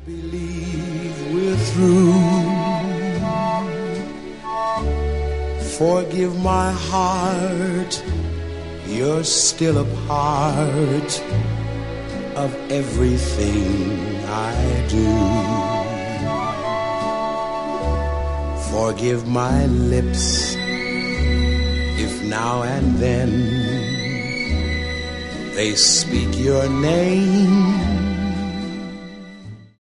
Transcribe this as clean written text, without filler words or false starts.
Believe we're through. Forgive my heart, you're still a part of everything I do. Forgive my lips if now and then they speak your name